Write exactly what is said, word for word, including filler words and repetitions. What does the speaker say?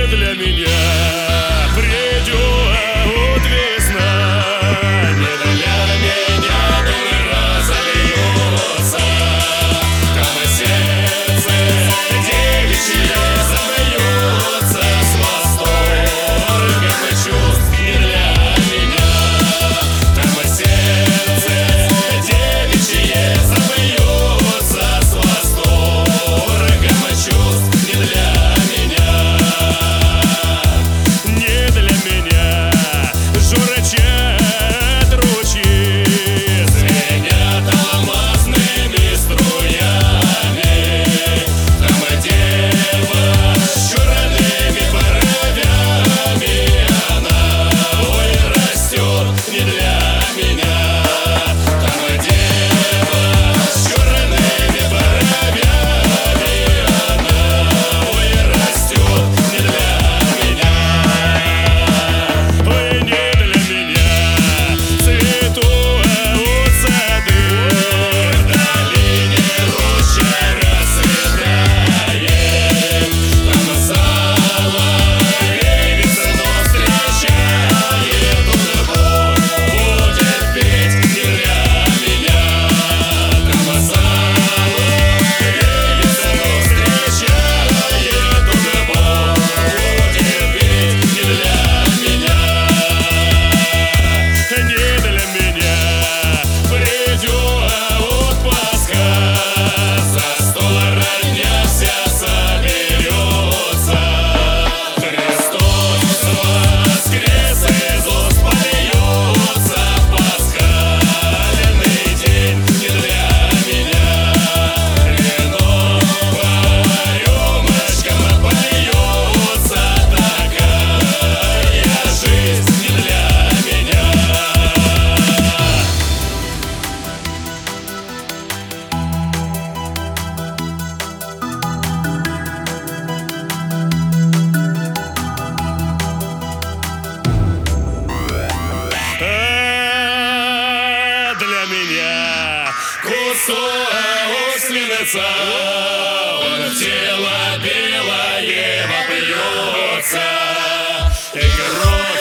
для меня придет весна, не для меня дом разольется, там и сердце девичье забьется с восторгом и чувств. Не для меня там и сердце девичье забьется с восторгом и чувств. Не для меня, не для меня журчат ручьи, звенят алмазными струями, там и дева с черными бровями, она ой растет. Не для меня там и дева с черными бровями, она ой растет. Не для меня, ой, не для меня цветут сады, в долине роща расцветает, там соловей весну встречает, он будет петь. Не для меня там соловей весну встречает, он будет петь. Не для меня, не для меня придет Пасха, за стол родня вся соберется, Христос воскрес, Иисус польется, пасхальный день. Не для меня вино рюмочкам польется, такая жизнь. Не для меня. А для меня кусок свинца, он в тело белое вопьется, и кровь